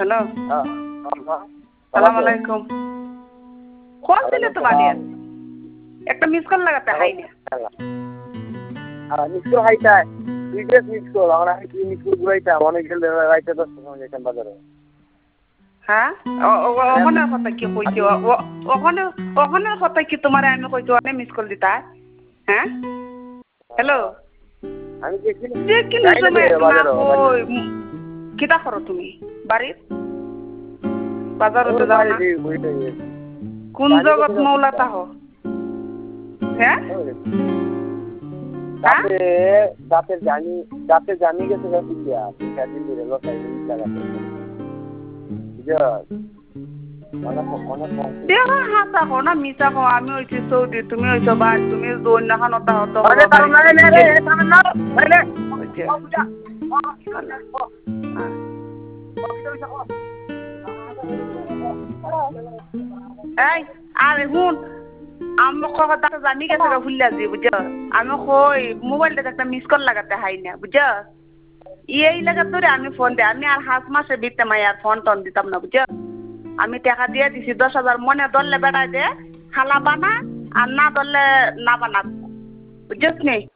hello সালাম hello আলাইকুম call দিলে তো বাড়ি একটা মিস কল লাগাতে হাই না মিস কল হাইটা তুই যে মিস কল আমরা কি মিস কল ঘুরাইতা অনেক গেলে রাইতে 10 সময় যেতাম বাজারে হ্যাঁ ওখানের কথা কি কইছি ওখানের কথা কি তোমার আমি কইছি অনেক মিস কল দিতা হ্যাঁ হ্যালো আমি দেখিনি যে কি সময় না কই কিটা করো তুমি বাড়ির বাজারতে যাও না কোন জগৎ মৌলাতা হো হ্যাঁ দাঁতের জানি গেছে দিয়া দিন ধরে লোকাই লাগাতে দেখা হাসা হো না মিছা হো আমি হইছি সৌদি তুমি হইছো বা তুমি দোন না খান ওটা হতো এই আরে হুন আমি কথা জানি গেছে ভুলিয়া যে বুঝছো আমি কই মোবাইলটা একটা মিস কল লাগাতে হাই না বুঝছো এই লাগা ধরে আমি ফোন দে আমি আর 5 মাসের ভিতরে মাই আর ফোন টন দিতাম না বুঝছো আমি টাকা দিয়ে দিছি 10,000 মনে দললে বেড়াই দে খালা বানা আর না দললে না বানা বুঝছস নি